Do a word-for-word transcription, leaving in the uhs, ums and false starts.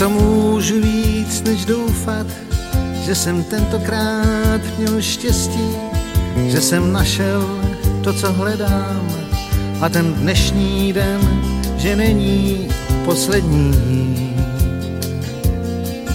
co můžu víc než doufat, že jsem tentokrát měl štěstí, že jsem našel to, co hledám, a ten dnešní den, že není poslední.